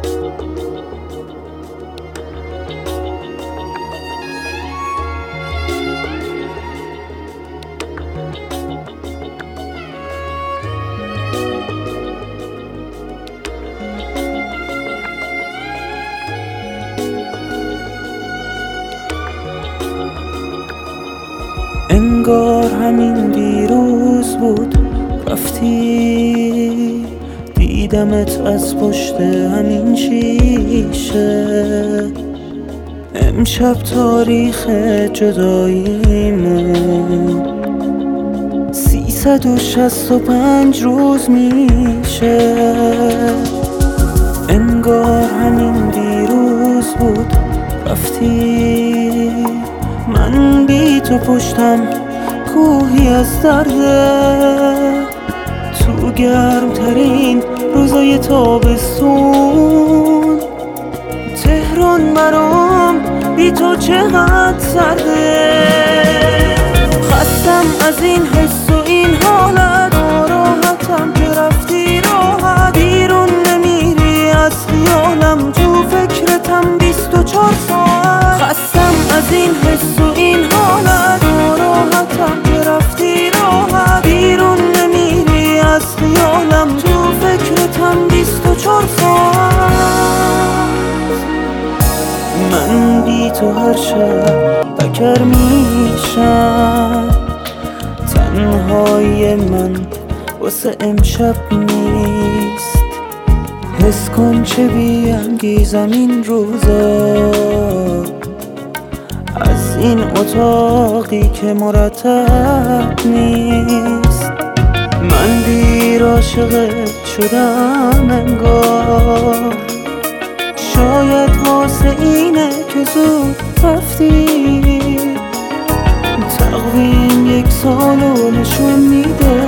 انگار همین دیروز بود رفتی، دیدمت از پشت همین شیشه. امشب تاریخ جداییمون 365 روز میشه. انگار همین دیروز بود رفتی، من بی تو پشتم کوهی از درده. تو گرمترین روزای تابستون تهران برام بی تو چقدر سرده. خستم از این حس و این حالت، ناراحتم که رفتی راحت. بیرون نمیری از خیالم، تو فکرتم 24 ساعت. خستم از این حس و این حالت، ناراحتم که رفتی راحت. بیرون نمیری از خیالم، تو فکرتم 24 ساعت. من بی تو هر شب بکر میشم، تنهای من واسه امشب نیست. حس کن چه بی‌انگیزم این روزا، از این اتاقی که مرتب نیست. من دیر عاشقت شدم انگار، شاید واسه اینه که زود رفتی. تقویم 1 سالو نشون میده،